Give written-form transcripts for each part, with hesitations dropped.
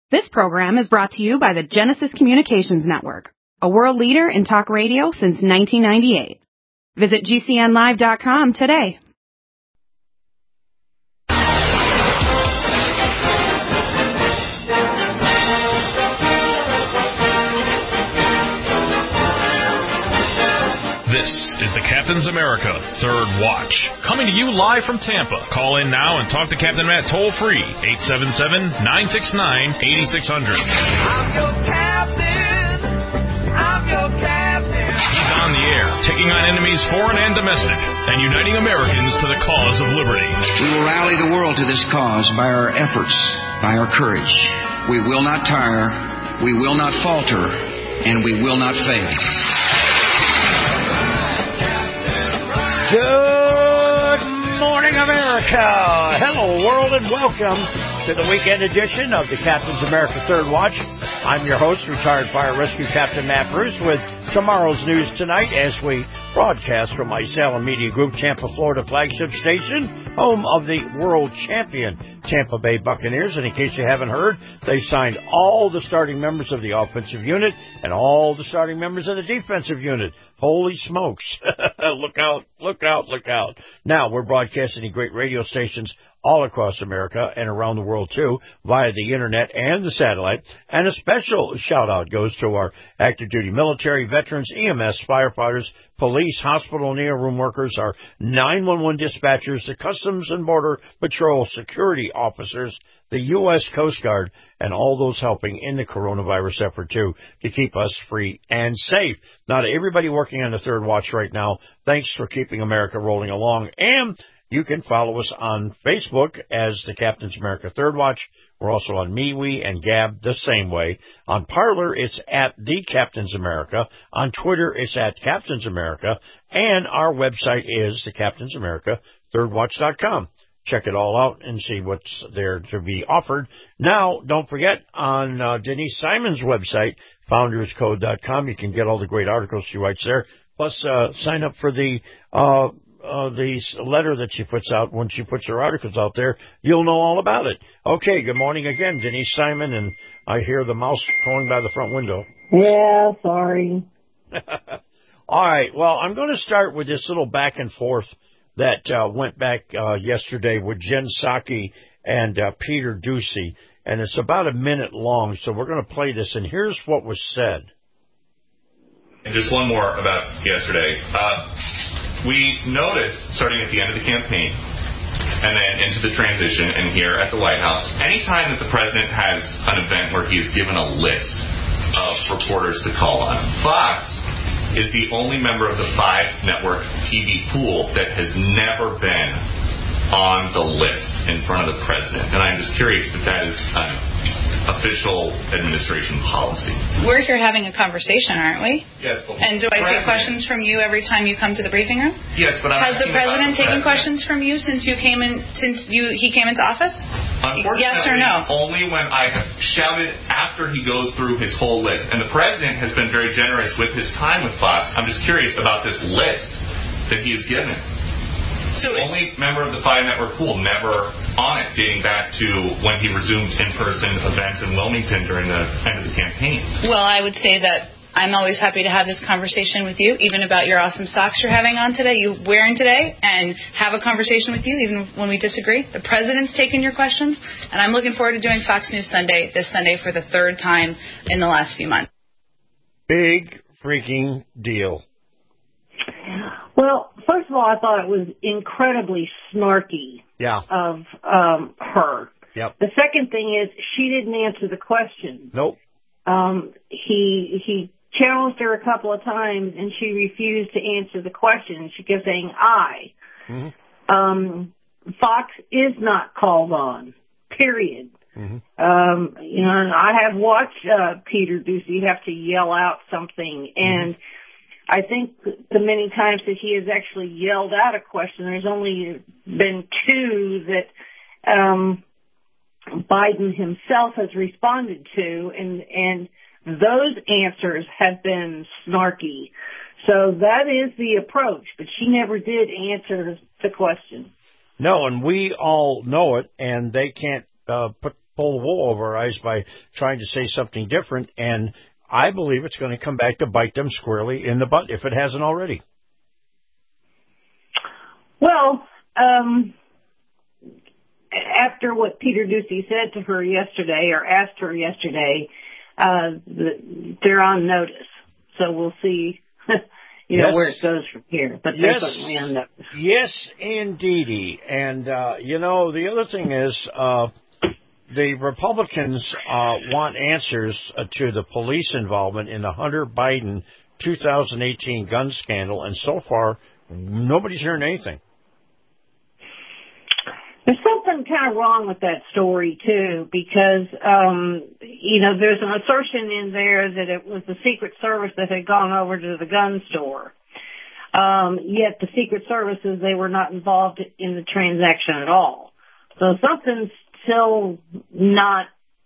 This program is brought to you by the Genesis Communications Network, a world leader in talk radio since 1998. Visit GCNlive.com today. This is the Captain's America Third Watch, coming to you live from Tampa. Call in now and talk to Captain Matt toll-free, 877-969-8600. I'm your captain. I'm your captain. He's on the air, taking on enemies foreign and domestic, and uniting Americans to the cause of liberty. We will rally the world to this cause by our efforts, by our courage. We will not tire, we will not falter, and we will not fail. Good morning, America. Hello, world, and welcome to the weekend edition of the Captain's America Third Watch. I'm your host, retired fire rescue Captain Matt Bruce, with tomorrow's news tonight as we broadcast from my Salem Media Group, Tampa, Florida flagship station, home of the world champion Tampa Bay Buccaneers. And in case you haven't heard, they signed all the starting members of the offensive unit and all the starting members of the defensive unit. Holy smokes. Look out, look out, look out. Now, we're broadcasting in great radio stations all across America and around the world, too, via the Internet and the satellite. And a special shout-out goes to our active duty military, veterans, EMS, firefighters, police, hospital and air room workers, our 911 dispatchers, the Customs and Border Patrol security officers, the U.S. Coast Guard, and all those helping in the coronavirus effort, too, to keep us free and safe. Now, to everybody working on the Third Watch right now, thanks for keeping America rolling along. And you can follow us on Facebook as the Captain's America Third Watch. We're also on MeWe and Gab the same way. On Parler, it's at The Captain's America. On Twitter, it's at Captain's America. And our website is thecaptainsamerica3rdwatch.com. Check it all out and see what's there to be offered. Now, don't forget, on Denise Simon's website, founderscode.com, you can get all the great articles she writes there. Plus, sign up for the letter that she puts out. When she puts her articles out there, you'll know all about it. Okay, good morning again, Denise Simon, and I hear the mouse going by the front window. Yeah, sorry. All right, well, I'm going to start with this little back and forth that went back yesterday with Jen Psaki and Peter Doocy, and it's about a minute long, so we're going to play this, and here's what was said. And just one more about yesterday. We noticed, starting at the end of the campaign, and then into the transition, and here at the White House, anytime that the president has an event where he is given a list of reporters to call on, Fox is the only member of the 5-network TV pool that has never been on the list in front of the president. And I'm just curious if that is an official administration policy. We're here having a conversation, aren't we? Yes. And do I take questions from you every time you come to the briefing room? Yes, but has the president taken questions from you since he came into office? Unfortunately, yes or no? Only when I have shouted after he goes through his whole list. And the president has been very generous with his time with Fox. I'm just curious about this list that he has given. So only member of the 5-network pool, never on it, dating back to when he resumed in-person events in Wilmington during the end of the campaign. Well, I would say that I'm always happy to have this conversation with you, even about your awesome socks you're having on today, you wearing today, and have a conversation with you, even when we disagree. The president's taking your questions, and I'm looking forward to doing Fox News Sunday this Sunday for the third time in the last few months. Big freaking deal. Well, first of all, I thought it was incredibly snarky of her. Yep. The second thing is she didn't answer the question. Nope. He challenged her a couple of times, and she refused to answer the question. She kept saying, I. Mm-hmm. Fox is not called on, period. Mm-hmm. I have watched Peter Doocy have to yell out something, and I think the many times that he has actually yelled out a question, there's only been two that Biden himself has responded to, and those answers have been snarky. So that is the approach, but she never did answer the question. No, and we all know it, and they can't put pull the wool over our eyes by trying to say something different, and I believe it's going to come back to bite them squarely in the butt if it hasn't already. Well, after what Peter Doocy said to her yesterday, or asked her yesterday, they're on notice. So we'll see, know, where it goes from here. But they're certainly on notice. Yes, indeedy. And, the other thing is the Republicans want answers to the police involvement in the Hunter Biden 2018 gun scandal, and so far, nobody's hearing anything. There's something kind of wrong with that story, too, because, there's an assertion in there that it was the Secret Service that had gone over to the gun store. Yet the Secret Services, they were not involved in the transaction at all. So something's still not,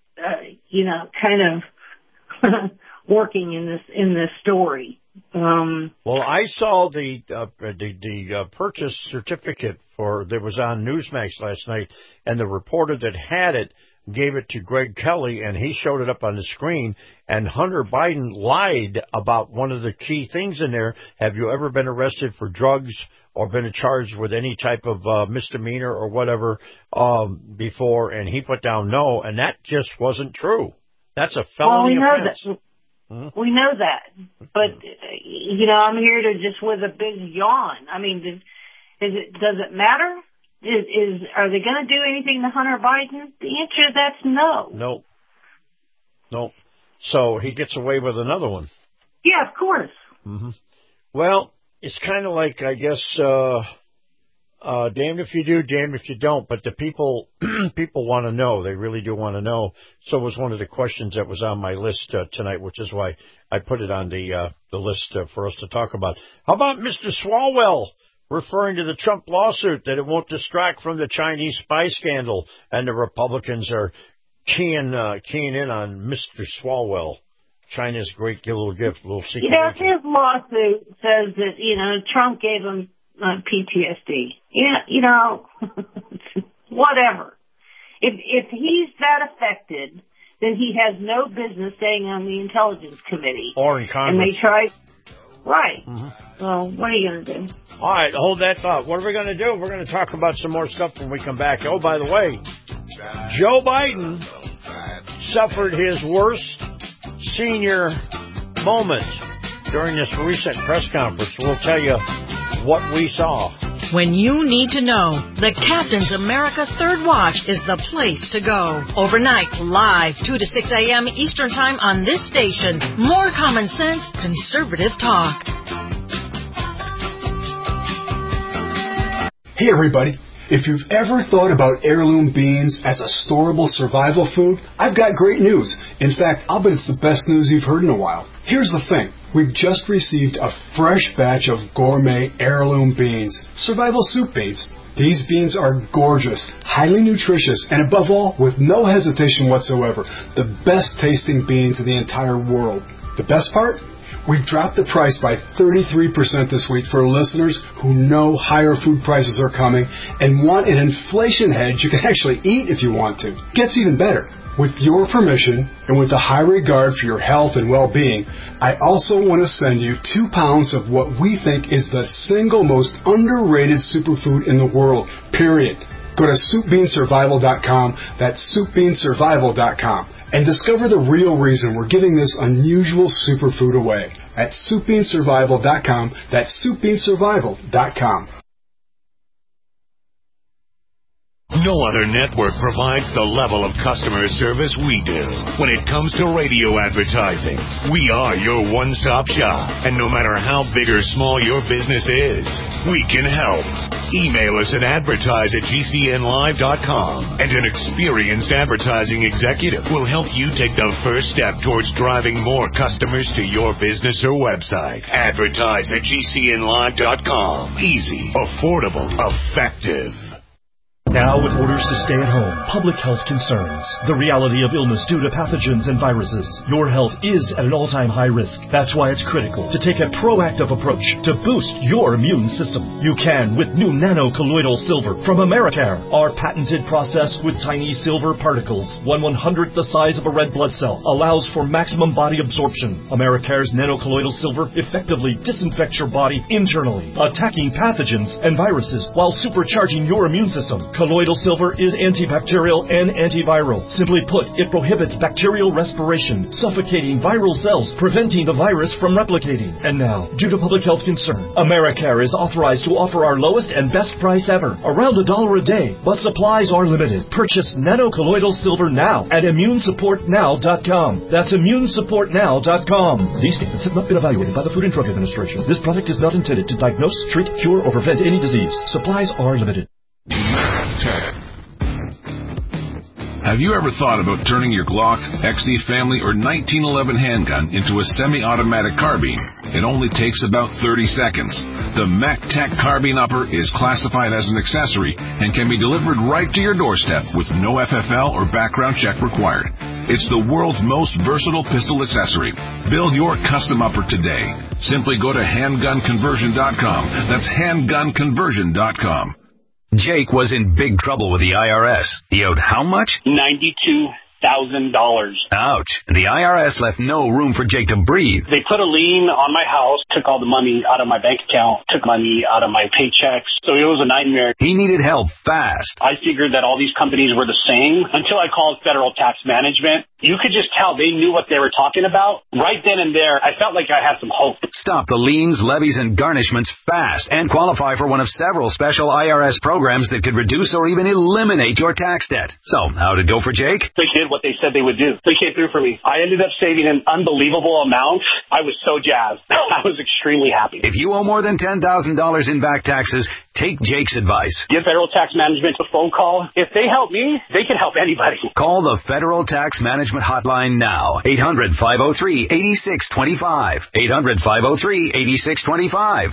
kind of working in this story. Well, I saw the purchase certificate that was on Newsmax last night, and the reporter that had it gave it to Greg Kelly, and he showed it up on the screen, and Hunter Biden lied about one of the key things in there. Have you ever been arrested for drugs or been charged with any type of misdemeanor or whatever before? And he put down no, and that just wasn't true. That's a felony offense. We know that, but, I'm here to just with a big yawn. I mean, does it matter? Are they going to do anything to Hunter Biden? The answer to that's no. No. So he gets away with another one. Yeah, of course. Mm-hmm. Well, it's kind of like, I guess, damned if you do, damned if you don't. But the people want to know. They really do want to know. So it was one of the questions that was on my list tonight, which is why I put it on the list for us to talk about. How about Mr. Swalwell referring to the Trump lawsuit, that it won't distract from the Chinese spy scandal, and the Republicans are keying in on Mr. Swalwell, China's great little gift, little secret. His lawsuit says that, Trump gave him PTSD. Whatever. If he's that affected, then he has no business staying on the Intelligence Committee. Or in Congress. And they tried. Right. Mm-hmm. Well, what are you going to do? All right, hold that thought. What are we going to do? We're going to talk about some more stuff when we come back. Oh, by the way, Joe Biden suffered his worst senior moment during this recent press conference. We'll tell you what we saw. When you need to know, the Captain's America Third Watch is the place to go. Overnight, live, 2 to 6 a.m. Eastern Time on this station. More common sense, conservative talk. Hey, everybody. If you've ever thought about heirloom beans as a storable survival food, I've got great news. In fact, I'll bet it's the best news you've heard in a while. Here's the thing. We've just received a fresh batch of gourmet heirloom beans, survival soup beans. These beans are gorgeous, highly nutritious, and above all, with no hesitation whatsoever, the best tasting beans in the entire world. The best part? We've dropped the price by 33% this week for listeners who know higher food prices are coming and want an inflation hedge you can actually eat if you want to. Gets even better. With your permission, and with a high regard for your health and well-being, I also want to send you 2 pounds of what we think is the single most underrated superfood in the world, period. Go to SoupBeanSurvival.com, that's SoupBeanSurvival.com, and discover the real reason we're giving this unusual superfood away at SoupBeanSurvival.com, that's SoupBeanSurvival.com. No other network provides the level of customer service we do. When it comes to radio advertising, we are your one-stop shop. And no matter how big or small your business is, we can help. Email us at advertise@gcnlive.com, and an experienced advertising executive will help you take the first step towards driving more customers to your business or website. Advertise at GCNlive.com. Easy, affordable, effective. Now, with orders to stay at home, public health concerns, the reality of illness due to pathogens and viruses, your health is at an all-time high risk. That's why it's critical to take a proactive approach to boost your immune system. You can with new nano-colloidal silver from Americare. Our patented process with tiny silver particles, 1/100th the size of a red blood cell, allows for maximum body absorption. Americare's nano-colloidal silver effectively disinfects your body internally, attacking pathogens and viruses while supercharging your immune system. Colloidal silver is antibacterial and antiviral. Simply put, it prohibits bacterial respiration, suffocating viral cells, preventing the virus from replicating. And now, due to public health concern, Americare is authorized to offer our lowest and best price ever, around $1 a day, but supplies are limited. Purchase nano-colloidal silver now at immunesupportnow.com. That's immunesupportnow.com. These statements have not been evaluated by the Food and Drug Administration. This product is not intended to diagnose, treat, cure, or prevent any disease. Supplies are limited. Have you ever thought about turning your Glock, XD Family, or 1911 handgun into a semi-automatic carbine? It only takes about 30 seconds. The MacTac Carbine Upper is classified as an accessory and can be delivered right to your doorstep with no FFL or background check required. It's the world's most versatile pistol accessory. Build your custom upper today. Simply go to handgunconversion.com. That's handgunconversion.com. Jake was in big trouble with the IRS. He owed how much? $92,000. Ouch. And the IRS left no room for Jake to breathe. They put a lien on my house, took all the money out of my bank account, took money out of my paychecks. So it was a nightmare. He needed help fast. I figured that all these companies were the same until I called Federal Tax Management. You could just tell they knew what they were talking about. Right then and there, I felt like I had some hope. Stop the liens, levies, and garnishments fast and qualify for one of several special IRS programs that could reduce or even eliminate your tax debt. So, how'd it go for Jake? They did what they said they would do. They came through for me. I ended up saving an unbelievable amount. I was so jazzed. I was extremely happy. If you owe more than $10,000 in back taxes, take Jake's advice. Give Federal Tax Management a phone call. If they help me, they can help anybody. Call the Federal Tax Management hotline now. 800-503-8625. 800-503-8625.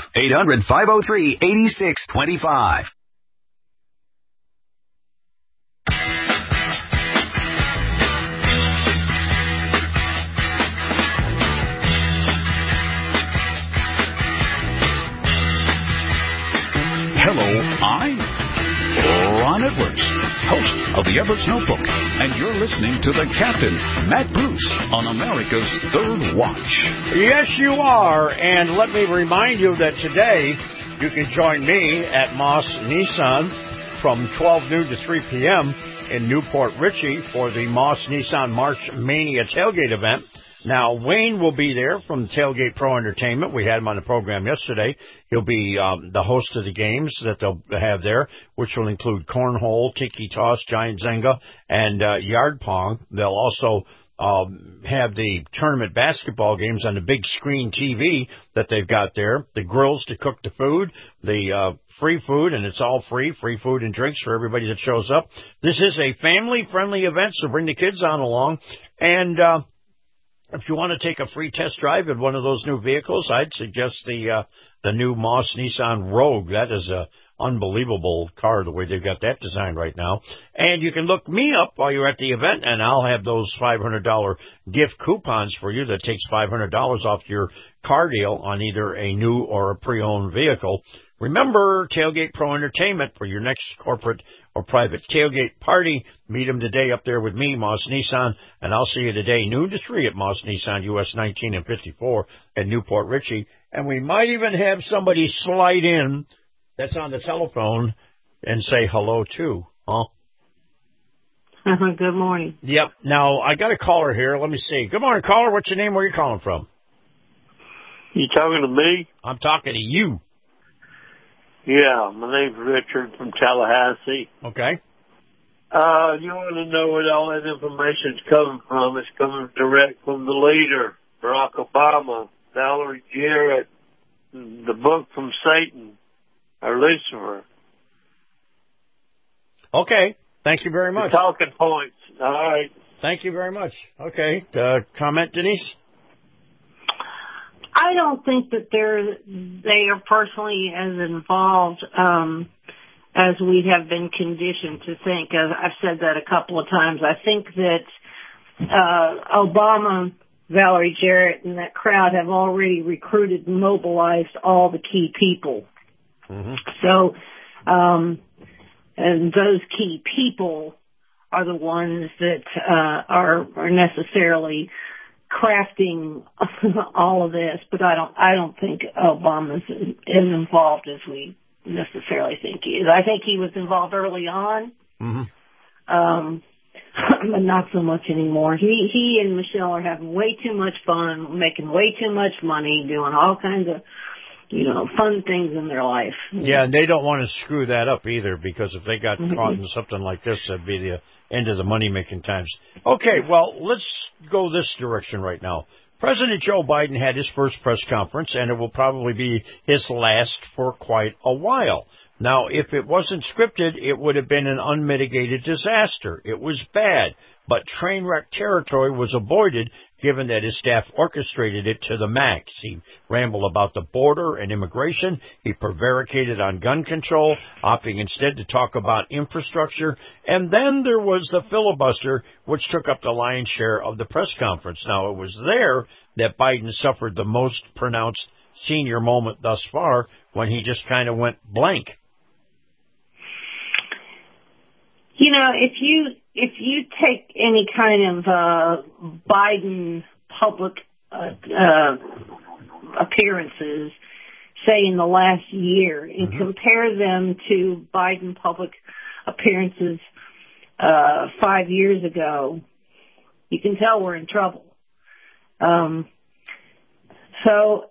800-503-8625. Hello, I'm Ron Edwards, host of the Edwards Notebook, and you're listening to the Captain, Matt Bruce, on America's Third Watch. Yes, you are, and let me remind you that today you can join me at Moss Nissan from 12 noon to 3 p.m. in Newport Richey for the Moss Nissan March Mania tailgate event. Now, Wayne will be there from Tailgate Pro Entertainment. We had him on the program yesterday. He'll be the host of the games that they'll have there, which will include cornhole, tiki toss, giant Zynga, and yard pong. They'll also have the tournament basketball games on the big screen TV that they've got there, the grills to cook the food, the free food, and it's all free food and drinks for everybody that shows up. This is a family-friendly event, so bring the kids on along. And if you want to take a free test drive in one of those new vehicles, I'd suggest the new Moss Nissan Rogue. That is a unbelievable car, the way they've got that designed right now. And you can look me up while you're at the event, and I'll have those $500 gift coupons for you that takes $500 off your car deal on either a new or a pre-owned vehicle. Remember, Tailgate Pro Entertainment for your next corporate or private tailgate party. Meet them today up there with me, Moss Nissan, and I'll see you today, noon to 3 at Moss Nissan, US 19 and 54 at Newport Richey. And we might even have somebody slide in that's on the telephone and say hello, too. Huh? Good morning. Yep. Now, I got a caller here. Let me see. Good morning, caller. What's your name? Where are you calling from? You talking to me? I'm talking to you. Yeah, my name's Richard from Tallahassee. Okay. You want to know where all that information's coming from? It's coming direct from the leader, Barack Obama, Valerie Jarrett, the book from Satan, or Lucifer. Okay. Thank you very much. The talking points. All right. Thank you very much. Okay. Comment, Denise? I don't think that they are personally as involved as we have been conditioned to think. I've said that a couple of times. I think that Obama, Valerie Jarrett, and that crowd have already recruited and mobilized all the key people. Mm-hmm. So, and those key people are the ones that are necessarily crafting all of this. But I don't think Obama's as involved as we necessarily think he is. I think he was involved early on. Mm-hmm. But not so much anymore. He and Michelle are having way too much fun, making way too much money, doing all kinds of, fun things in their life. Yeah, and they don't want to screw that up either, because if they got caught in something like this, that'd be the end of the money-making times. Okay, well, let's go this direction right now. President Joe Biden had his first press conference, and it will probably be his last for quite a while. Now, if it wasn't scripted, it would have been an unmitigated disaster. It was bad, but train wreck territory was avoided given that his staff orchestrated it to the max. He rambled about the border and immigration. He prevaricated on gun control, opting instead to talk about infrastructure. And then there was the filibuster, which took up the lion's share of the press conference. Now, it was there that Biden suffered the most pronounced senior moment thus far, when he just kind of went blank. If you take any kind of Biden public appearances, say in the last year, and compare them to Biden public appearances 5 years ago, you can tell we're in trouble. So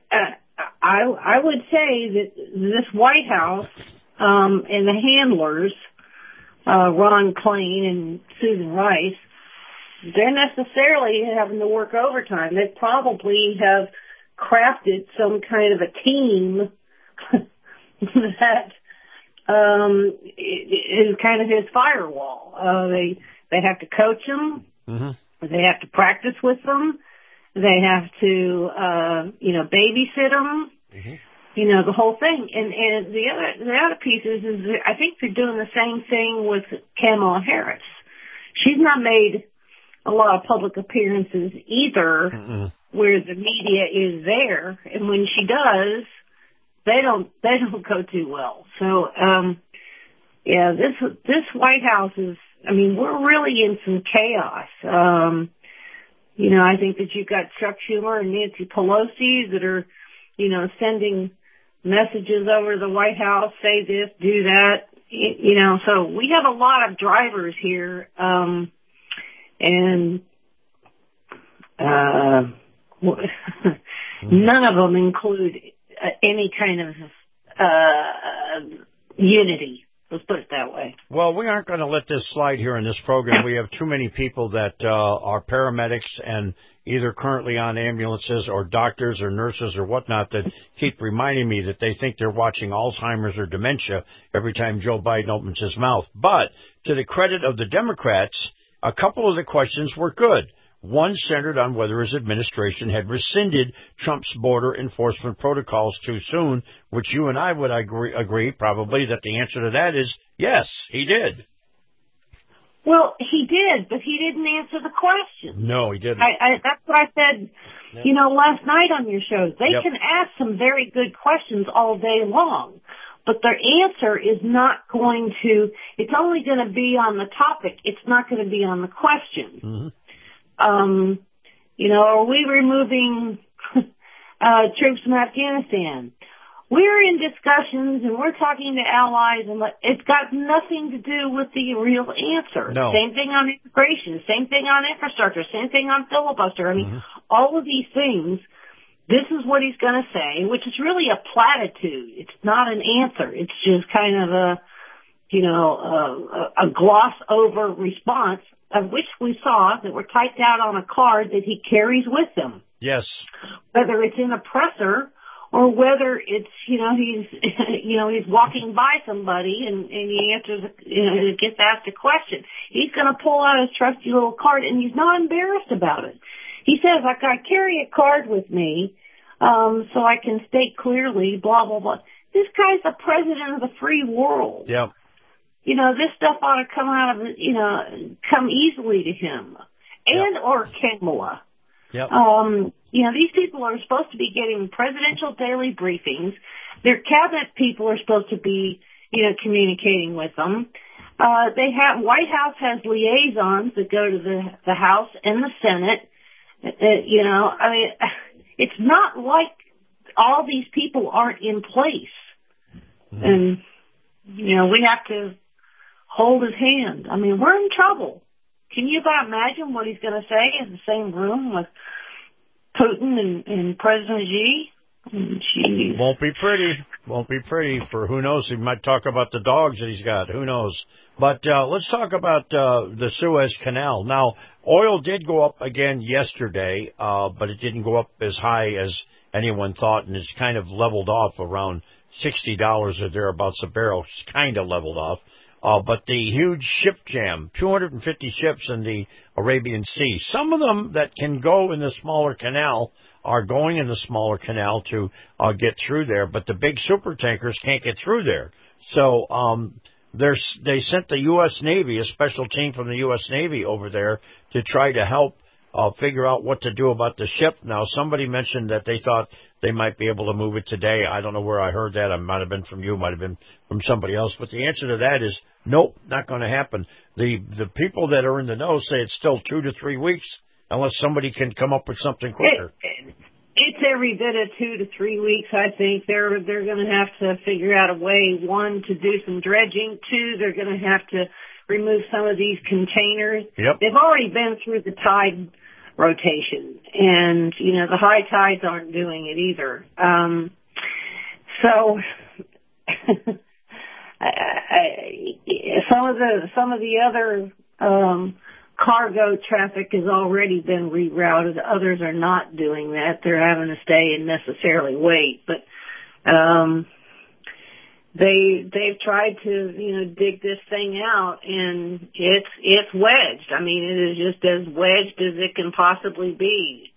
I would say that this White House and the handlers, Ron Klain and Susan Rice, they're necessarily having to work overtime. They probably have crafted some kind of a team that is kind of his firewall. They have to coach them. Mm-hmm. They have to practice with them. They have to, babysit them. Mm-hmm. The whole thing. And the other piece is I think they're doing the same thing with Kamala Harris. She's not made a lot of public appearances either, where the media is there, and when she does, they don't go too well. So, this White House is, we're really in some chaos. I think that you've got Chuck Schumer and Nancy Pelosi that are, sending messages over to the White House, say this, do that, so we have a lot of drivers here, and none of them include any kind of unity. Let's put it that way. Well, we aren't going to let this slide here in this program. We have too many people that are paramedics and either currently on ambulances or doctors or nurses or whatnot that keep reminding me that they think they're watching Alzheimer's or dementia every time Joe Biden opens his mouth. But to the credit of the Democrats, a couple of the questions were good. One centered on whether his administration had rescinded Trump's border enforcement protocols too soon, which you and I would agree probably that the answer to that is yes, he did. Well, he did, but he didn't answer the question. No, he didn't. That's what I said, last night on your shows. They can ask some very good questions all day long, but their answer is not going to, it's only going to be on the topic. It's not going to be on the question. Mm-hmm. Are we removing troops from Afghanistan? We're in discussions and we're talking to allies, and it's got nothing to do with the real answer. No. Same thing on immigration, same thing on infrastructure, same thing on filibuster. All of these things, this is what he's going to say, which is really a platitude. It's not an answer. It's just kind of a gloss over response, of which we saw that were typed out on a card that he carries with him. Yes. Whether it's in a presser or whether it's, he's walking by somebody and he answers, gets asked a question. He's going to pull out his trusty little card, and he's not embarrassed about it. He says, I carry a card with me, so I can state clearly, blah, blah, blah. this guy's the president of the free world. Yep. You know, this stuff ought to come out of, you know, come easily to him and or Kamala. Yep. You know, these people are supposed to be getting presidential daily briefings. Their cabinet people are supposed to be, you know, communicating with them. White House has liaisons that go to the House and the Senate. You know, I mean, it's not like all these people aren't in place. Mm-hmm. And, you know, we have to hold his hand. I mean, we're in trouble. Can you imagine what he's going to say in the same room with Putin and President Xi? Jeez. Won't be pretty. Won't be pretty. For who knows? He might talk about the dogs that he's got. Who knows? But let's talk about the Suez Canal. Now, oil did go up again yesterday, but it didn't go up as high as anyone thought, and it's kind of leveled off around $60 or thereabouts a barrel. It's kind of leveled off. But the huge ship jam, 250 ships in the Arabian Sea. Some of them that can go in the smaller canal are going in the smaller canal to get through there, but the big super tankers can't get through there. So they sent the U.S. Navy, a special team from the U.S. Navy over there to try to help figure out what to do about the ship. Now, somebody mentioned that they thought they might be able to move it today. I don't know where I heard that. It might have been from you, might have been from somebody else. But the answer to that is nope, not going to happen. The people that are in the know say it's still 2 to 3 weeks unless somebody can come up with something quicker. It's every bit of 2 to 3 weeks, I think. They're going to have to figure out a way, one, to do some dredging. Two, they're going to have to remove some of these containers. Yep. They've already been through the tide rotation, and, you know, the high tides aren't doing it either. So some of the other cargo traffic has already been rerouted. Others are not doing that. They're having to stay and necessarily wait. But they've tried to, you know, dig this thing out, and it's wedged. I mean, it is just as wedged as it can possibly be.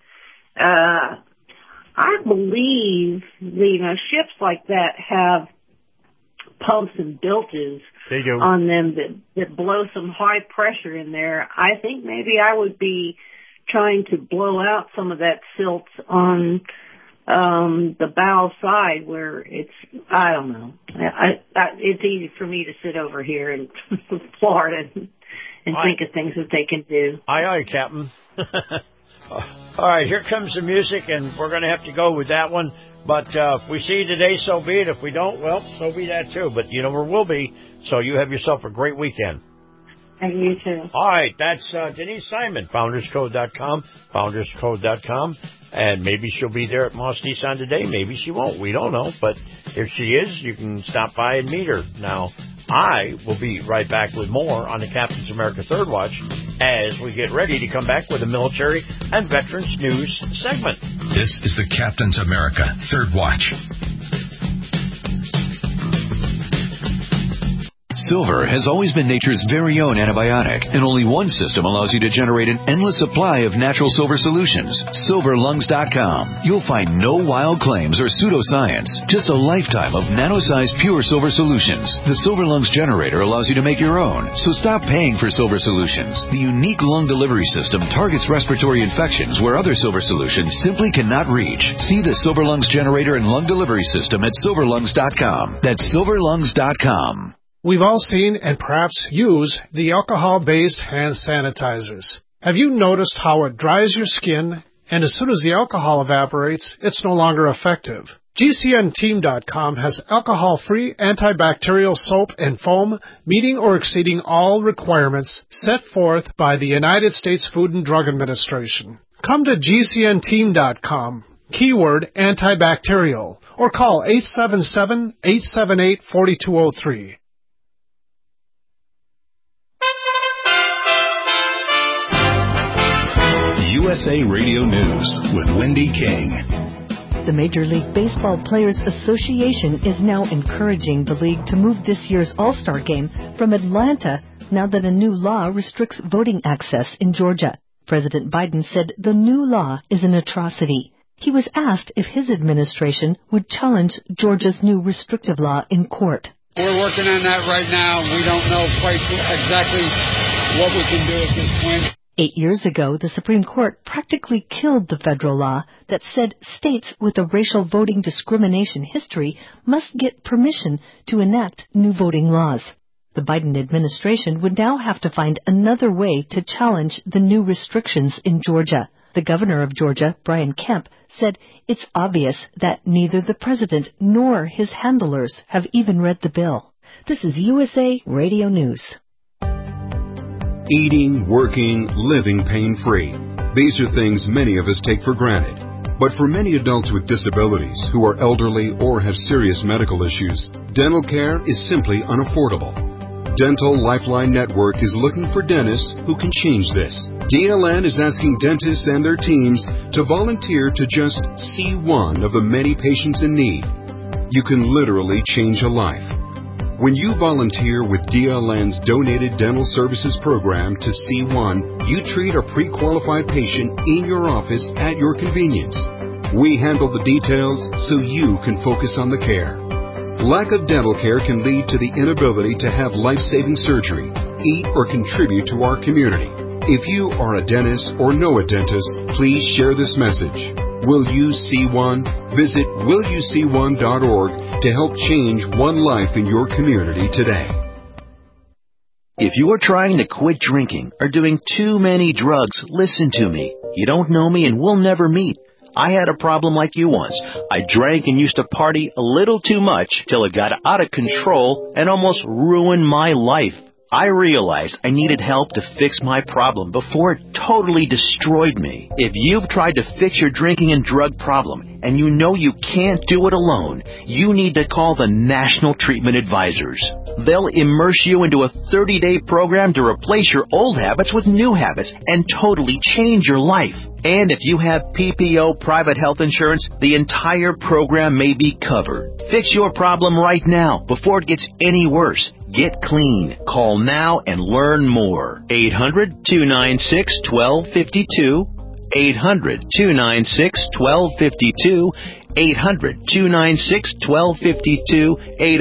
I believe, you know, ships like that have pumps and bilges on them that blow some high pressure in there. I think maybe I would be trying to blow out some of that silt on the bow side where it's, I don't know. It's easy for me to sit over here in Florida and think of things that they can do. Aye, aye, Captain. All right, here comes the music, and we're going to have to go with that one. But if we see you today, so be it. If we don't, well, so be that too. But you know where we'll be. So you have yourself a great weekend. And you too. All right, that's Denise Simon, FoundersCode.com, FoundersCode.com. And maybe she'll be there at Moss Nissan today. Maybe she won't. We don't know. But if she is, you can stop by and meet her. Now, I will be right back with more on the Captain's America Third Watch as we get ready to come back with a military and veterans news segment. This is the Captain's America Third Watch. Silver has always been nature's very own antibiotic, and only one system allows you to generate an endless supply of natural silver solutions. SilverLungs.com. You'll find no wild claims or pseudoscience, just a lifetime of nano-sized pure silver solutions. The Silver Lungs generator allows you to make your own, so stop paying for silver solutions. The unique lung delivery system targets respiratory infections where other silver solutions simply cannot reach. See the Silver Lungs generator and lung delivery system at SilverLungs.com. That's SilverLungs.com. We've all seen and perhaps use the alcohol-based hand sanitizers. Have you noticed how it dries your skin, and as soon as the alcohol evaporates, it's no longer effective? GCNteam.com has alcohol-free antibacterial soap and foam meeting or exceeding all requirements set forth by the United States Food and Drug Administration. Come to GCNteam.com, keyword antibacterial, or call 877-878-4203. USA Radio News with Wendy King. The Major League Baseball Players Association is now encouraging the league to move this year's All-Star Game from Atlanta now that a new law restricts voting access in Georgia. President Biden said the new law is an atrocity. He was asked if his administration would challenge Georgia's new restrictive law in court. We're working on that right now. We don't know quite exactly what we can do at this point. 8 years ago, the Supreme Court practically killed the federal law that said states with a racial voting discrimination history must get permission to enact new voting laws. The Biden administration would now have to find another way to challenge the new restrictions in Georgia. The governor of Georgia, Brian Kemp, said it's obvious that neither the president nor his handlers have even read the bill. This is USA Radio News. Eating, working, living pain-free. These are things many of us take for granted. But for many adults with disabilities who are elderly or have serious medical issues, dental care is simply unaffordable. Dental Lifeline Network is looking for dentists who can change this. DLN is asking dentists and their teams to volunteer to just see one of the many patients in need. You can literally change a life. When you volunteer with DLN's Donated Dental Services Program to see one, you treat a pre-qualified patient in your office at your convenience. We handle the details so you can focus on the care. Lack of dental care can lead to the inability to have life-saving surgery, eat, or contribute to our community. If you are a dentist or know a dentist, please share this message. Will you see one? Visit willyouseeone.org to help change one life in your community today. If you are trying to quit drinking or doing too many drugs, listen to me. You don't know me and we'll never meet. I had a problem like you once. I drank and used to party a little too much till it got out of control and almost ruined my life. I realized I needed help to fix my problem before it totally destroyed me. If you've tried to fix your drinking and drug problem and you know you can't do it alone, you need to call the National Treatment Advisors. They'll immerse you into a 30-day program to replace your old habits with new habits and totally change your life. And if you have PPO private health insurance, the entire program may be covered. Fix your problem right now before it gets any worse. Get clean. Call now and learn more. 800-296-1252. 800-296-1252. 800-296-1252.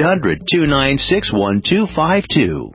800-296-1252.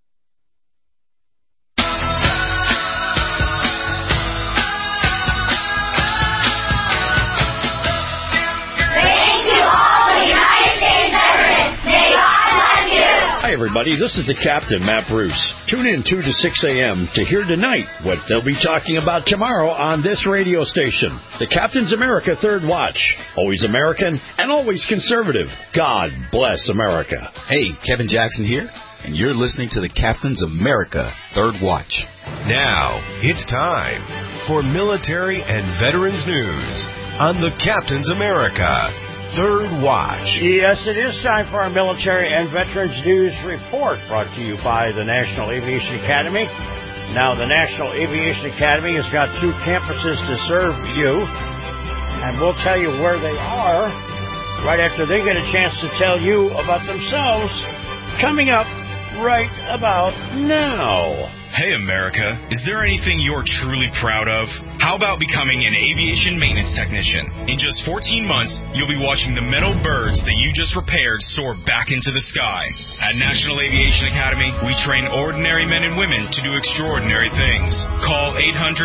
Hi, everybody. This is the Captain, Matt Bruce. Tune in 2 to 6 a.m. to hear tonight what they'll be talking about tomorrow on this radio station. The Captain's America Third Watch. Always American and always conservative. God bless America. Hey, Kevin Jackson here, and you're listening to the Captain's America Third Watch. Now, it's time for military and veterans news on the Captain's America Third Watch. Yes, it is time for our Military and Veterans News Report, brought to you by the National Aviation Academy. Now, the National Aviation Academy has got 2 campuses to serve you, and we'll tell you where they are right after they get a chance to tell you about themselves, coming up right about now. Hey, America, is there anything you're truly proud of? How about becoming an aviation maintenance technician? In just 14 months, you'll be watching the metal birds that you just repaired soar back into the sky. At National Aviation Academy, we train ordinary men and women to do extraordinary things. Call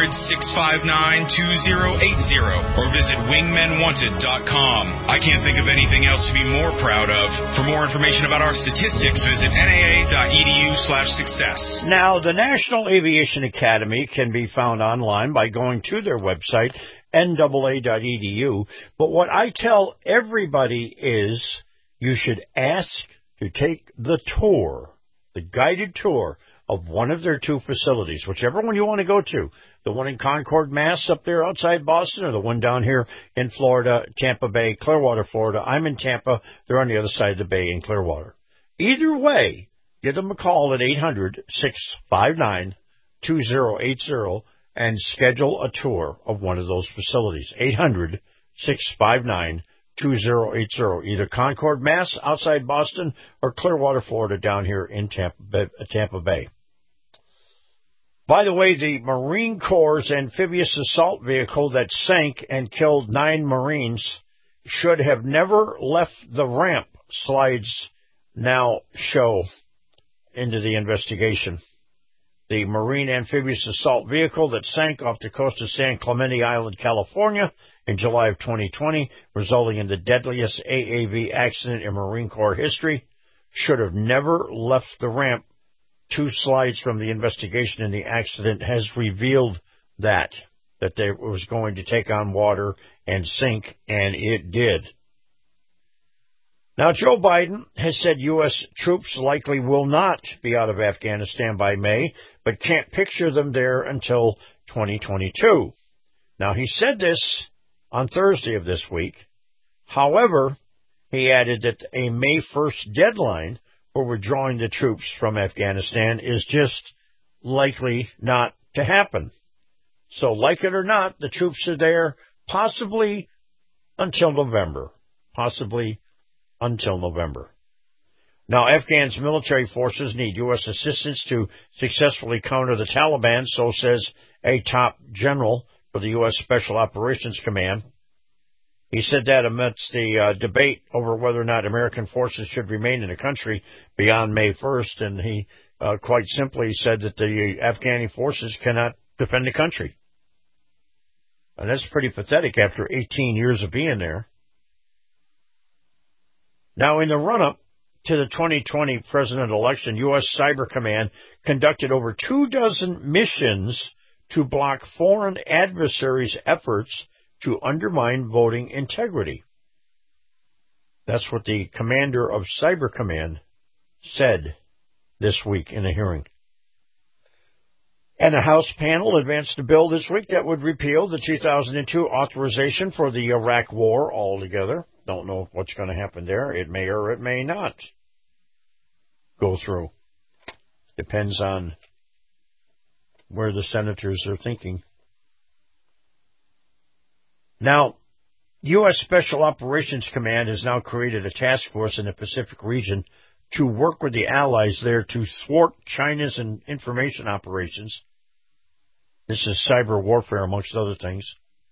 800-659-2080 or visit wingmenwanted.com. I can't think of anything else to be more proud of. For more information about our statistics, visit naa.edu/success. Now, the National Aviation Academy can be found online by going to their website, naa.edu. But what I tell everybody is you should ask to take the tour, the guided tour of one of their 2 facilities, whichever one you want to go to. The one in Concord, Mass, up there outside Boston, or the one down here in Florida, Tampa Bay, Clearwater, Florida. I'm in Tampa. They're on the other side of the bay in Clearwater. Either way, give them a call at 800-659-2080 and schedule a tour of one of those facilities. 800-659-2080. Either Concord, Mass, outside Boston, or Clearwater, Florida, down here in Tampa Bay. By the way, the Marine Corps' amphibious assault vehicle that sank and killed 9 Marines should have never left the ramp, slides now show into the investigation. The Marine amphibious assault vehicle that sank off the coast of San Clemente Island, California, in July of 2020, resulting in the deadliest AAV accident in Marine Corps history, should have never left the ramp. 2 slides from the investigation in the accident has revealed that they was going to take on water and sink, and it did. Now, Joe Biden has said U.S. troops likely will not be out of Afghanistan by May, but can't picture them there until 2022. Now, he said this on Thursday of this week. However, he added that a May 1st deadline for withdrawing the troops from Afghanistan is just likely not to happen. So, like it or not, the troops are there possibly until November. Now, Afghan's military forces need U.S. assistance to successfully counter the Taliban, so says a top general for the U.S. Special Operations Command. He said that amidst the debate over whether or not American forces should remain in the country beyond May 1st, and he quite simply said that the Afghani forces cannot defend the country. And that's pretty pathetic after 18 years of being there. Now, in the run-up to the 2020 president election, U.S. Cyber Command conducted over 24 missions to block foreign adversaries' efforts to undermine voting integrity. That's what the commander of Cyber Command said this week in a hearing. And the House panel advanced a bill this week that would repeal the 2002 authorization for the Iraq War altogether. Don't know what's going to happen there. It may or it may not go through. Depends on where the senators are thinking. Now, U.S. Special Operations Command has now created a task force in the Pacific region to work with the allies there to thwart China's information operations. This is cyber warfare, amongst other things.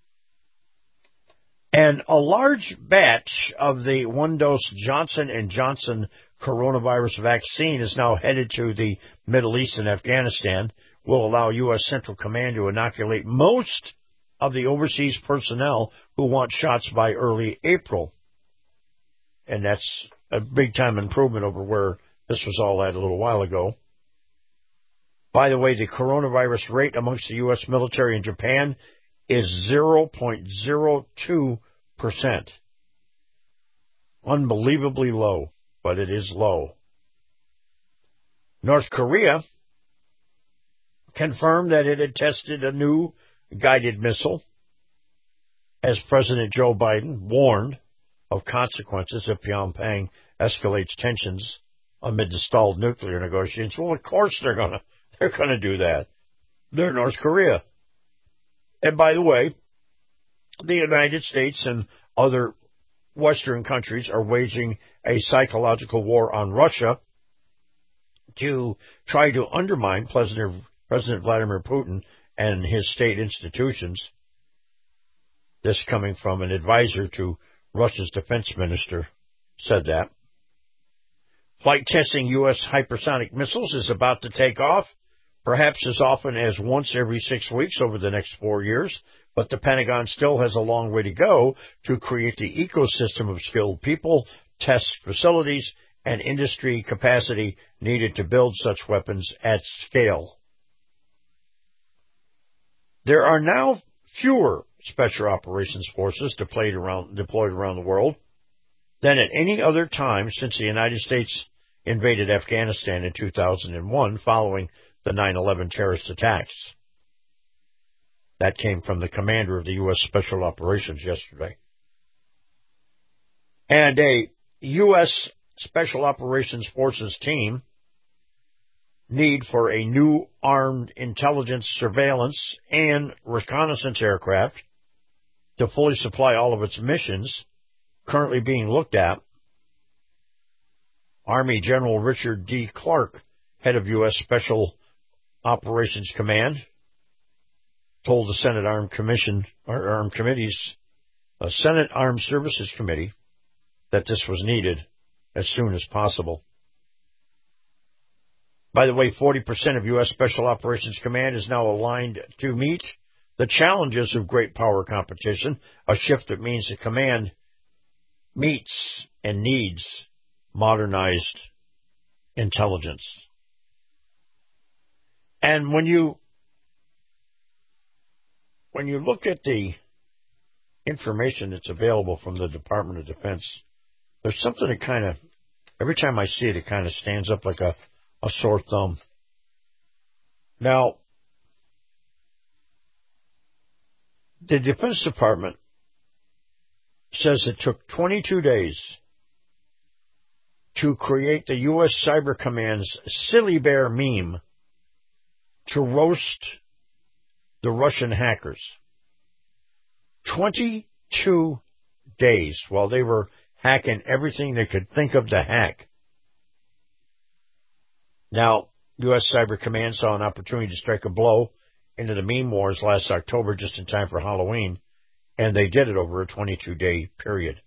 And a large batch of the one-dose Johnson & Johnson coronavirus vaccine is now headed to the Middle East and Afghanistan. Will allow U.S. Central Command to inoculate most of the overseas personnel who want shots by early April. And that's a big-time improvement over where this was all at a little while ago. By the way, the coronavirus rate amongst the U.S. military in Japan is 0.02%. Unbelievably low, but it is low. North Korea confirmed that it had tested a new guided missile, as President Joe Biden warned of consequences if Pyongyang escalates tensions amid the stalled nuclear negotiations. Well, of course they're gonna do that. They're North Korea. And by the way, the United States and other Western countries are waging a psychological war on Russia to try to undermine President Vladimir Putin and his state institutions. This coming from an advisor to Russia's defense minister said that. Flight testing U.S. hypersonic missiles is about to take off, perhaps as often as once every 6 weeks over the next 4 years, but the Pentagon still has a long way to go to create the ecosystem of skilled people, test facilities, and industry capacity needed to build such weapons at scale. There are now fewer special operations forces deployed around the world than at any other time since the United States invaded Afghanistan in 2001 following the 9/11 terrorist attacks. That came from the commander of the U.S. Special Operations yesterday. And a U.S. Special Operations Forces team need for a new armed intelligence, surveillance, and reconnaissance aircraft to fully supply all of its missions currently being looked at. Army General Richard D. Clark, head of U.S. Special Operations Command told the Senate Armed Services Committee that this was needed as soon as possible. By the way, 40% of U.S. Special Operations Command is now aligned to meet the challenges of great power competition, a shift that means the command meets and needs modernized intelligence. And when you look at the information that's available from the Department of Defense, there's something that kind of, every time I see it, it kind of stands up like a sore thumb. Now, the Defense Department says it took 22 days to create the U.S. Cyber Command's Silly Bear meme to roast the Russian hackers. 22 days while they were hacking everything they could think of to hack. Now, U.S. Cyber Command saw an opportunity to strike a blow into the meme wars last October just in time for Halloween, and they did it over a 22-day period.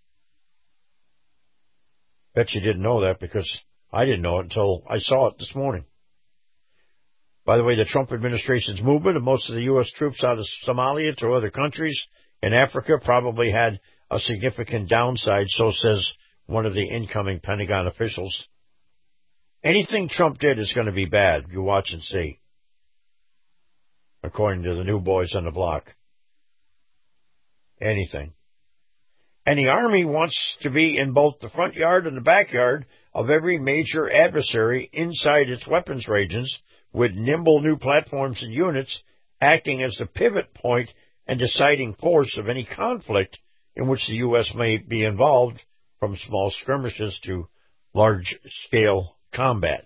Bet you didn't know that, because I didn't know it until I saw it this morning. By the way, the Trump administration's movement of most of the U.S. troops out of Somalia to other countries in Africa probably had a significant downside, so says one of the incoming Pentagon officials. Anything Trump did is going to be bad. You watch and see, according to the new boys on the block. Anything. And the Army wants to be in both the front yard and the backyard of every major adversary inside its weapons regions, with nimble new platforms and units acting as the pivot point and deciding force of any conflict in which the U.S. may be involved, from small skirmishes to large-scale combat.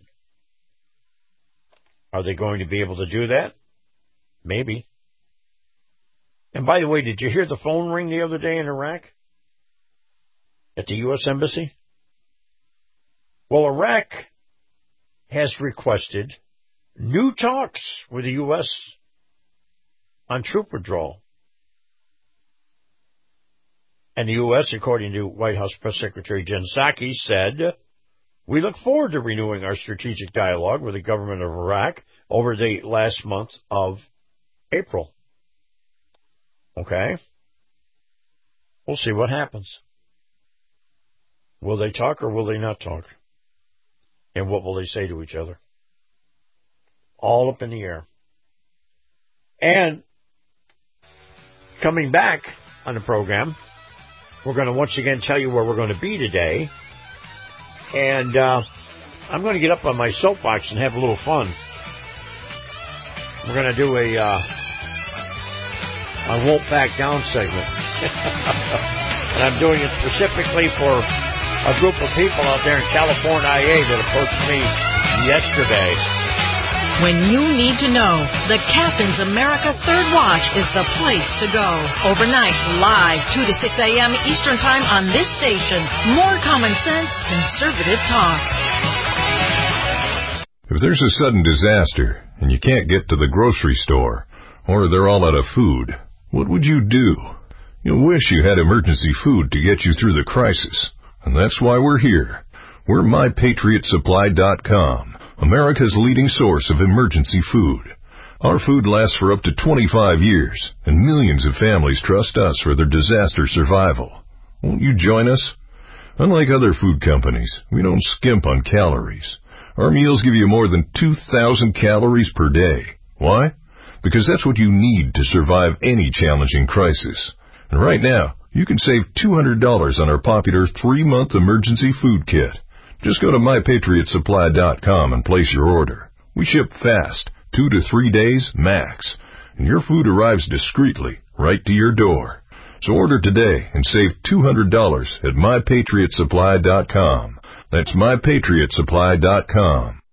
Are they going to be able to do that? Maybe. And by the way, did you hear the phone ring the other day in Iraq? At the U.S. Embassy? Well, Iraq has requested new talks with the U.S. on troop withdrawal. And the U.S., according to White House Press Secretary Jen Psaki, said, "We look forward to renewing our strategic dialogue with the government of Iraq over the last month of April." Okay? We'll see what happens. Will they talk or will they not talk? And what will they say to each other? All up in the air. And coming back on the program, we're going to once again tell you where we're going to be today. And I'm going to get up on my soapbox and have a little fun. We're going to do a I Won't Back Down segment. And I'm doing it specifically for a group of people out there in California that approached me yesterday. When you need to know, the Captain's America Third Watch is the place to go. Overnight, live, 2 to 6 a.m. Eastern Time on this station. More common sense, conservative talk. If there's a sudden disaster and you can't get to the grocery store, or they're all out of food, what would you do? You'll wish you had emergency food to get you through the crisis. And that's why we're here. We're MyPatriotSupply.com, America's leading source of emergency food. Our food lasts for up to 25 years, and millions of families trust us for their disaster survival. Won't you join us? Unlike other food companies, we don't skimp on calories. Our meals give you more than 2,000 calories per day. Why? Because that's what you need to survive any challenging crisis. And right now, you can save $200 on our popular 3-month emergency food kit. Just go to MyPatriotSupply.com and place your order. We ship fast, 2 to 3 days max, and your food arrives discreetly right to your door. So order today and save $200 at MyPatriotSupply.com. That's MyPatriotSupply.com.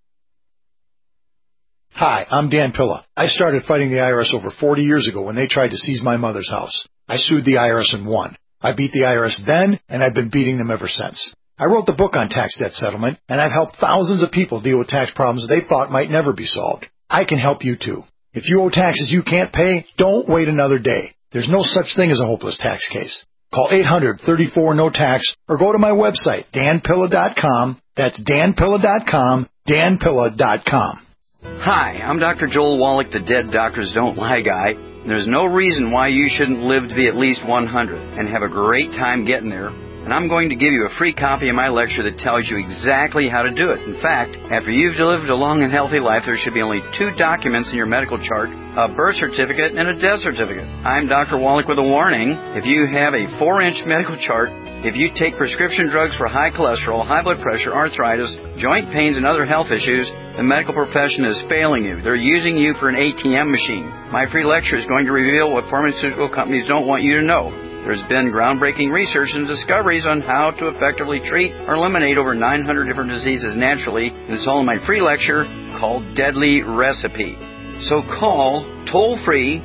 Hi, I'm Dan Pilla. I started fighting the IRS over 40 years ago when they tried to seize my mother's house. I sued the IRS and won. I beat the IRS then, and I've been beating them ever since. I wrote the book on tax debt settlement, and I've helped thousands of people deal with tax problems they thought might never be solved. I can help you too. If you owe taxes you can't pay, don't wait another day. There's no such thing as a hopeless tax case. Call 800-34-NO-TAX or go to my website, danpilla.com. That's danpilla.com, danpilla.com. Hi, I'm Dr. Joel Wallach, the Dead Doctors Don't Lie guy. There's no reason why you shouldn't live to be at least 100 and have a great time getting there. And I'm going to give you a free copy of my lecture that tells you exactly how to do it. In fact, after you've lived a long and healthy life, there should be only 2 documents in your medical chart, a birth certificate and a death certificate. I'm Dr. Wallach with a warning. If you have a 4-inch medical chart, if you take prescription drugs for high cholesterol, high blood pressure, arthritis, joint pains, and other health issues, the medical profession is failing you. They're using you for an ATM machine. My free lecture is going to reveal what pharmaceutical companies don't want you to know. There's been groundbreaking research and discoveries on how to effectively treat or eliminate over 900 different diseases naturally, and it's all in my free lecture called Deadly Recipe. So call toll-free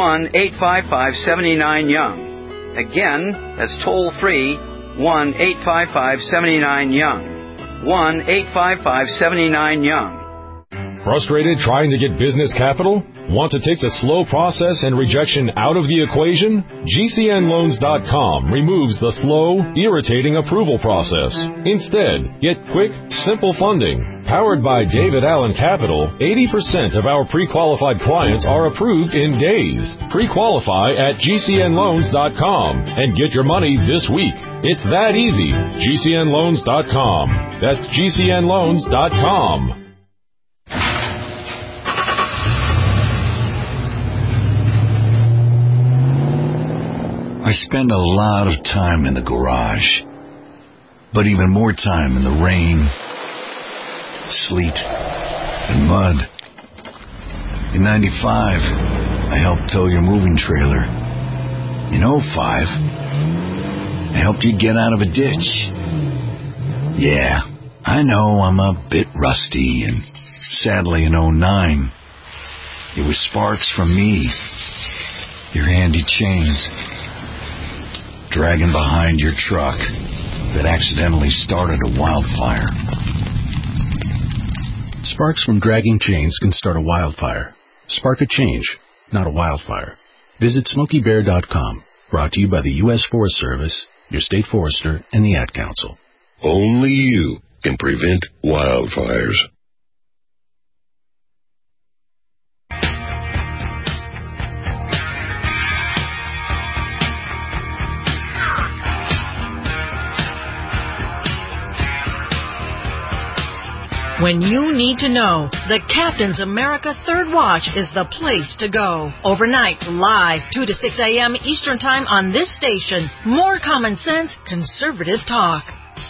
1-855-79-YOUNG. Again, that's toll-free 1-855-79-YOUNG. 1-855-79-YOUNG. Frustrated trying to get business capital? Want to take the slow process and rejection out of the equation? GCNLoans.com removes the slow, irritating approval process. Instead, get quick, simple funding. Powered by David Allen Capital, 80% of our pre-qualified clients are approved in days. Pre-qualify at GCNLoans.com and get your money this week. It's that easy. GCNLoans.com. That's GCNLoans.com. I spend a lot of time in the garage, but even more time in the rain, sleet, and mud. In 95, I helped tow your moving trailer. In 05, I helped you get out of a ditch. Yeah, I know I'm a bit rusty, and sadly in 09, it was sparks from me, your handy chains, dragging behind your truck that accidentally started a wildfire. Sparks from dragging chains can start a wildfire. Spark a change, not a wildfire. Visit SmokeyBear.com. Brought to you by the U.S. Forest Service, your state forester, and the Ad Council. Only you can prevent wildfires. When you need to know, the Captain's America Third Watch is the place to go. Overnight, live, 2 to 6 a.m. Eastern Time on this station. More common sense, conservative talk.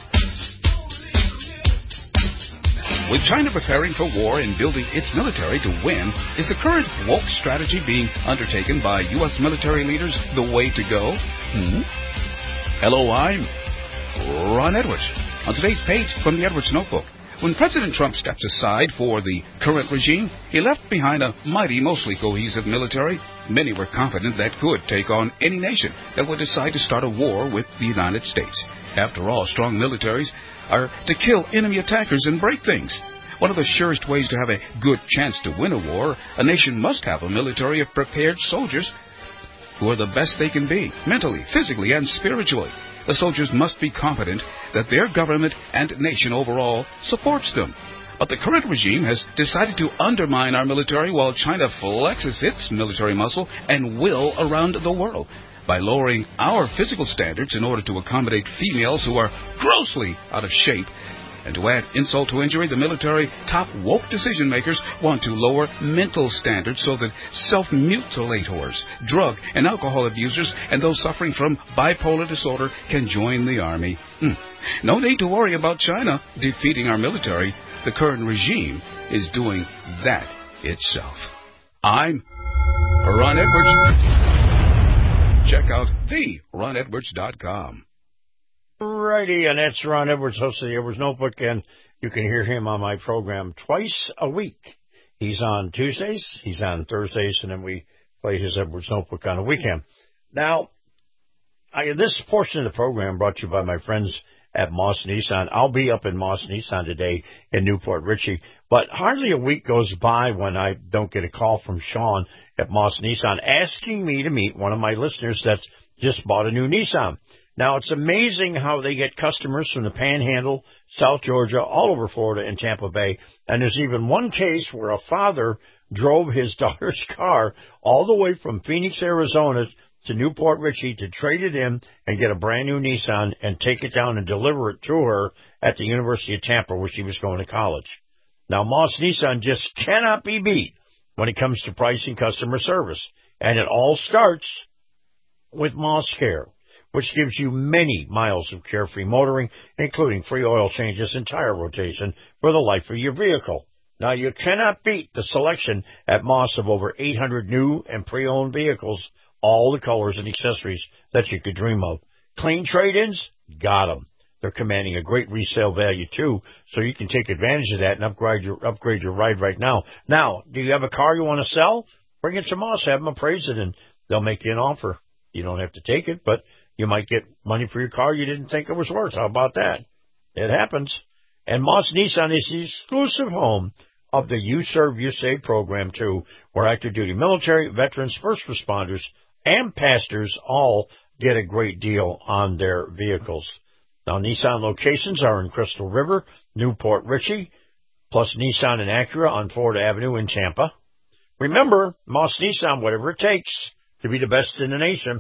With China preparing for war and building its military to win, is the current woke strategy being undertaken by U.S. military leaders the way to go? Hello, I'm Ron Edwards. On today's page from the Edwards Notebook, when President Trump steps aside for the current regime, he left behind a mighty, mostly cohesive military. Many were confident that could take on any nation that would decide to start a war with the United States. After all, strong militaries are to kill enemy attackers and break things. One of the surest ways to have a good chance to win a war, a nation must have a military of prepared soldiers who are the best they can be, mentally, physically, and spiritually. The soldiers must be confident that their government and nation overall supports them. But the current regime has decided to undermine our military while China flexes its military muscle and will around the world by lowering our physical standards in order to accommodate females who are grossly out of shape. And to add insult to injury, the military top woke decision makers want to lower mental standards so that self-mutilators, drug and alcohol abusers, and those suffering from bipolar disorder can join the army. No need to worry about China defeating our military. The current regime is doing that itself. I'm Ron Edwards. Check out theronedwards.com. Righty, and that's Ron Edwards, host of the Edwards Notebook, and you can hear him on my program twice a week. He's on Tuesdays, he's on Thursdays, and then we play his Edwards Notebook on the weekend. Now, this portion of the program brought to you by my friends at Moss Nissan. I'll be up in Moss Nissan today in Newport Richey, but hardly a week goes by when I don't get a call from Sean at Moss Nissan asking me to meet one of my listeners that's just bought a new Nissan. Now, it's amazing how they get customers from the Panhandle, South Georgia, all over Florida and Tampa Bay. And there's even one case where a father drove his daughter's car all the way from Phoenix, Arizona to Newport Richey to trade it in and get a brand new Nissan and take it down and deliver it to her at the University of Tampa where she was going to college. Now, Moss Nissan just cannot be beat when it comes to price and customer service. And it all starts with Moss Care, which gives you many miles of carefree motoring, including free oil changes and tire rotation for the life of your vehicle. Now, you cannot beat the selection at Moss of over 800 new and pre-owned vehicles, all the colors and accessories that you could dream of. Clean trade-ins? Got them. They're commanding a great resale value, too, so you can take advantage of that and upgrade your ride right now. Now, do you have a car you want to sell? Bring it to Moss, have them appraise it, and they'll make you an offer. You don't have to take it, but you might get money for your car you didn't think it was worth. How about that? It happens. And Moss Nissan is the exclusive home of the You Serve, You Save program, too, where active duty military, veterans, first responders, and pastors all get a great deal on their vehicles. Now, Nissan locations are in Crystal River, Newport Richey, plus Nissan and Acura on Florida Avenue in Tampa. Remember, Moss Nissan, whatever it takes to be the best in the nation.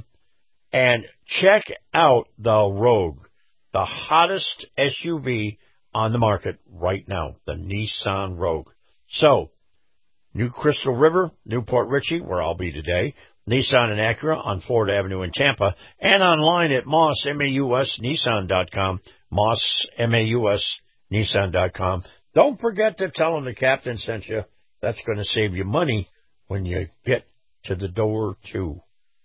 And check out the Rogue, the hottest SUV on the market right now, the Nissan Rogue. So, New Crystal River, Newport Richey, where I'll be today, Nissan and Acura on Florida Avenue in Tampa, and online at Moss, MAUSNissan.com, Moss, MAUSNissan.com. Don't forget to tell them the captain sent you. That's going to save you money when you get to the door, too.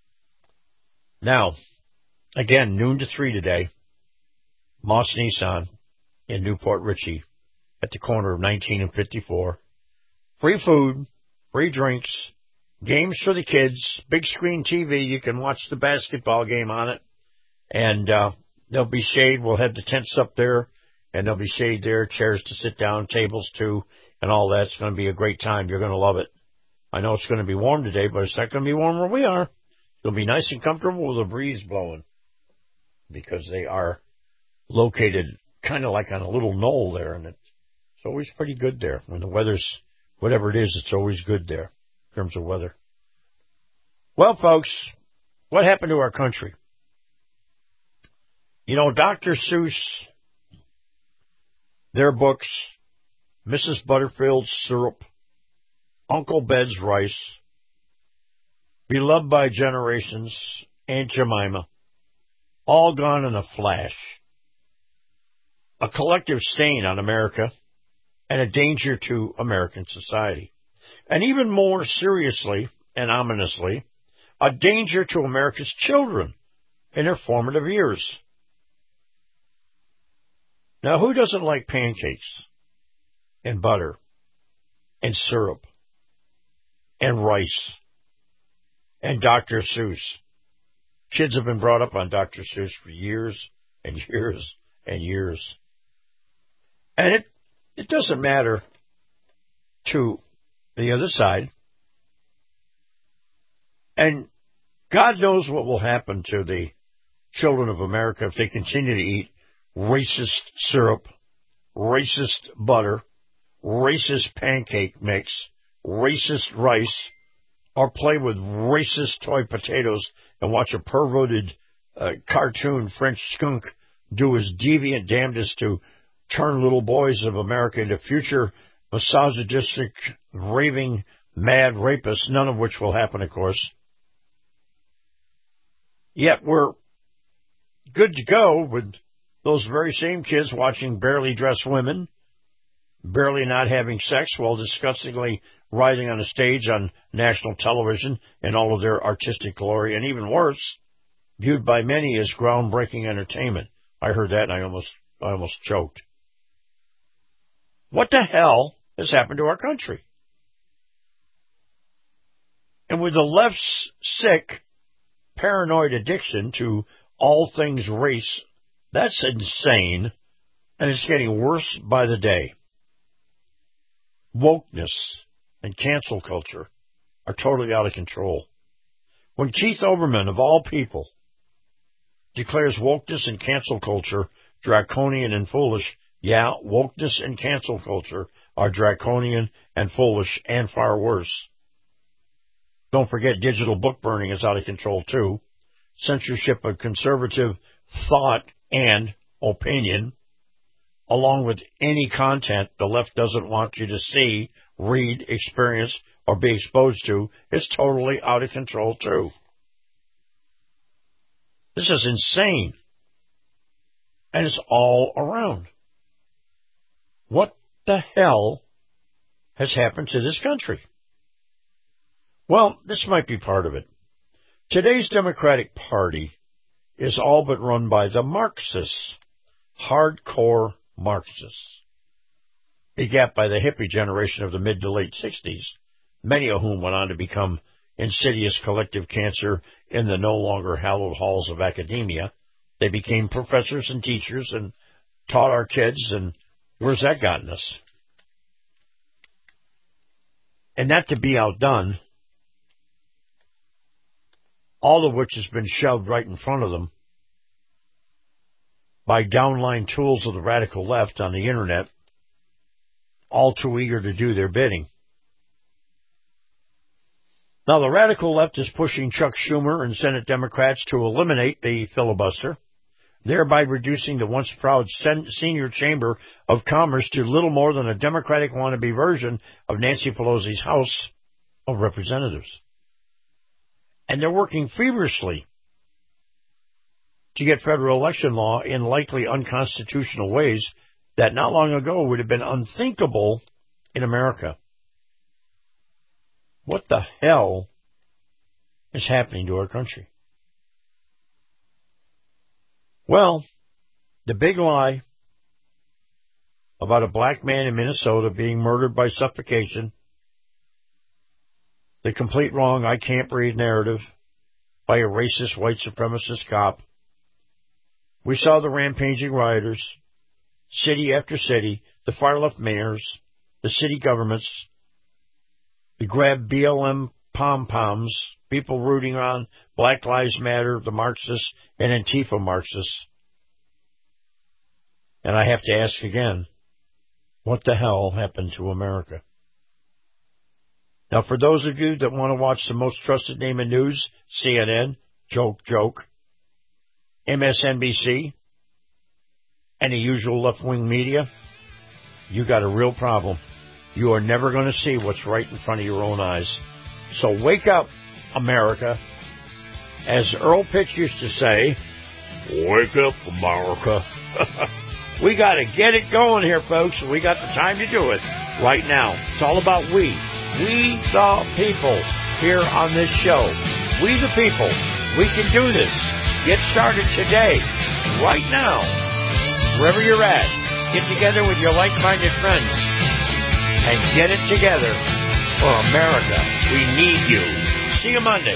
Now, again, noon to 3 today, Moss Nissan in Newport Richey at the corner of 19 and 54. Free food, free drinks, games for the kids, big screen TV. You can watch the basketball game on it. And there'll be shade. We'll have the tents up there, and there'll be shade there, chairs to sit down, tables too, and all that. It's going to be a great time. You're going to love it. I know it's going to be warm today, but it's not going to be warm where we are. It'll be nice and comfortable with a breeze blowing because they are located kind of like on a little knoll there, and it's always pretty good there. When the weather's whatever it is, it's always good there in terms of weather. Well, folks, what happened to our country? You know, Dr. Seuss, their books, Mrs. Butterfield's Syrup, Uncle Bed's Rice, Beloved by Generations, Aunt Jemima, all gone in a flash. A collective stain on America and a danger to American society. And even more seriously and ominously, a danger to America's children in their formative years. Now, who doesn't like pancakes and butter and syrup and rice and Dr. Seuss? Kids have been brought up on Dr. Seuss for years and years and years. And it doesn't matter to the other side. And God knows what will happen to the children of America if they continue to eat racist syrup, racist butter, racist pancake mix, racist rice, or play with racist toy potatoes and watch a perverted cartoon French skunk do his deviant damnedest to turn little boys of America into future misogynistic, raving, mad rapists, none of which will happen, of course. Yet we're good to go with those very same kids watching barely dressed women, barely not having sex while disgustingly riding on a stage on national television in all of their artistic glory, and even worse, viewed by many as groundbreaking entertainment. I heard that and I almost choked. What the hell has happened to our country? And with the left's sick, paranoid addiction to all things race That's insane, and it's getting worse by the day. Wokeness and cancel culture are totally out of control. When Keith Olbermann, of all people, declares wokeness and cancel culture draconian and foolish, yeah, wokeness and cancel culture are draconian and foolish and far worse. Don't forget digital book burning is out of control too. Censorship of conservative thought and opinion, along with any content the left doesn't want you to see, read, experience, or be exposed to, is totally out of control too. This is insane. And it's all around. What the hell has happened to this country? Well, this might be part of it. Today's Democratic Party is all but run by the Marxists, hardcore Marxists, begat by the hippie generation of the mid to late 60s, many of whom went on to become insidious collective cancer in the no longer hallowed halls of academia. They became professors and teachers and taught our kids, and where's that gotten us? And not to be outdone, all of which has been shoved right in front of them by downline tools of the radical left on the internet, all too eager to do their bidding. Now, the radical left is pushing Chuck Schumer and Senate Democrats to eliminate the filibuster, thereby reducing the once proud senior chamber of commerce to little more than a Democratic wannabe version of Nancy Pelosi's House of Representatives. And they're working feverishly to get federal election law in likely unconstitutional ways that not long ago would have been unthinkable in America. What the hell is happening to our country? Well, the big lie about a black man in Minnesota being murdered by suffocation, the complete wrong I can't breathe narrative by a racist white supremacist cop. We saw the rampaging rioters, city after city, the far-left mayors, the city governments, the grab BLM pom-poms, people rooting on Black Lives Matter, the Marxists, and Antifa Marxists. And I have to ask again, what the hell happened to America? Now, for those of you that want to watch the most trusted name in news, CNN, joke, MSNBC, and the usual left-wing media, you got a real problem. You are never going to see what's right in front of your own eyes. So wake up, America. As Earl Pitts used to say, wake up, America. We got to get it going here, folks. We got the time to do it right now. It's all about we. We the people here on this show. We the people. We can do this. Get started today, right now. Wherever you're at, get together with your like-minded friends and get it together for America. We need you. See you Monday.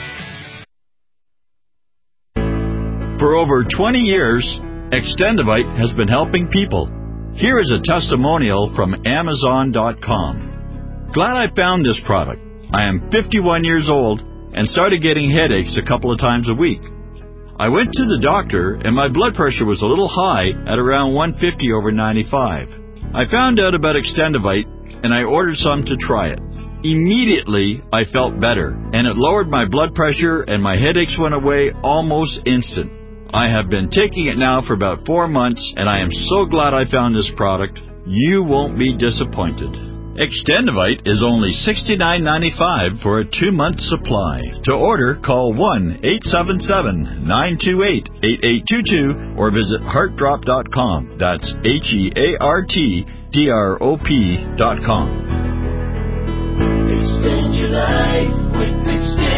For over 20 years, Extendivite has been helping people. Here is a testimonial from Amazon.com. Glad I found this product. I am 51 years old and started getting headaches a couple of times a week. I went to the doctor and my blood pressure was a little high at around 150 over 95. I found out about Extendivite and I ordered some to try it. Immediately, I felt better and it lowered my blood pressure and my headaches went away almost instant. I have been taking it now for about 4 months and I am so glad I found this product. You won't be disappointed. Extendivite is only $69.95 for a 2-month supply. To order, call 1-877-928-8822 or visit heartdrop.com. That's HEARTDROP.com. Extend your life with Extend.